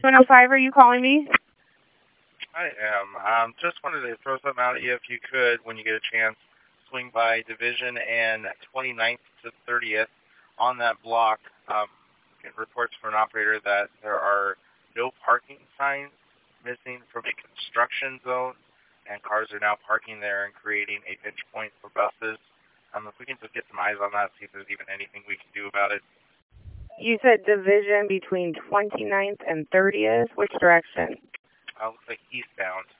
105, are you calling me? I am. Just wanted to throw something out at you if you could, when you get a chance, swing by Division and 29th to 30th on that block. Get reports from an operator that there are no parking signs missing from a construction zone, and cars are now parking there and creating a pinch point for buses. If we can just get some eyes on that, see if there's even anything we can do about it. You said division between 29th and 30th? Which direction? Looks like eastbound.